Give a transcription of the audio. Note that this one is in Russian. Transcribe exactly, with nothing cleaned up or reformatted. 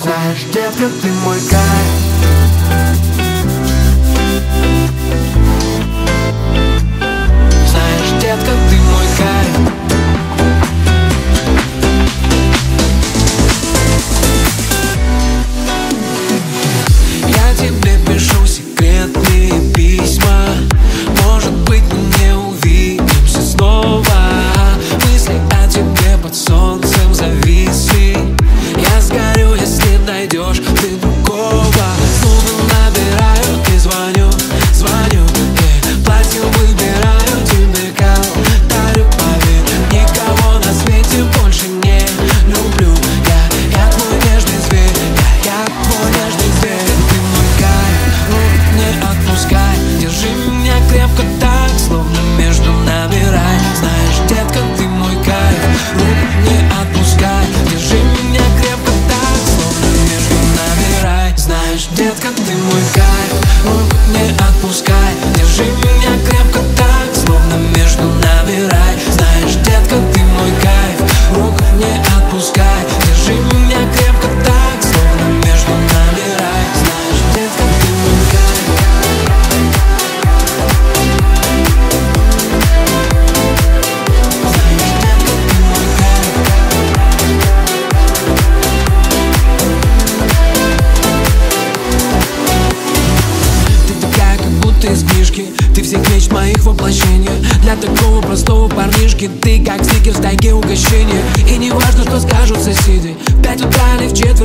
Знаешь, детка, ты мой кайф. Знаешь, детка, ты мой кайф. Я тебе пишу секретные письма. Может быть, мы не увидимся снова. Мысли о тебе под солнцем зависли. Я сгорю, если найдешь ты другого. Снова набираю и звоню, звоню, yeah. Платье выбираю, тебе дарю, поверь. Никого на свете больше не люблю. Я, я твой нежный зверь, я, я твой нежный зверь. Ты мой кайф, рук не отпускай. Держи меня крепко так, словно между нами рай. Знаешь, детка, ты мой кайф, рук не отпускай. Держи меня крепко так, словно между нами рай. Знаешь, детка, ты мой кайф, рук не отпускай. Держи меня крепко так, словно между нами рай. Знаешь, детка, ты мой кайф, рук не отпускай. Держи меня крепко так, словно между нами рай. Знаешь, детка, ты мой кайф. Знаешь, детка, ты мой кайф. Ты такая, как будто из книжки. Ты всех мечт моих воплощения. Для такого простого парнишки ты как стикер в тайге угощения. И не важно, что скажут соседи. В пять утра или в четыре